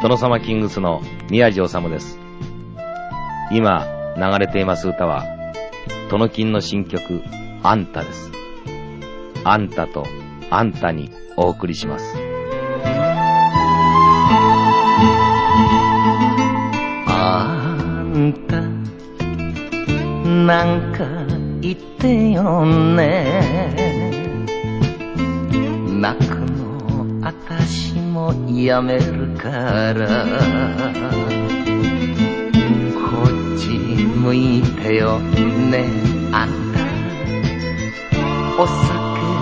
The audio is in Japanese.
殿様キングスの宮地治です。今流れています歌は殿金の新曲あんたです。あんたとあんたにお送りします。 あんたなんか言ってよね。泣くのあたしもやめるからこっち向いてよね。あんたお酒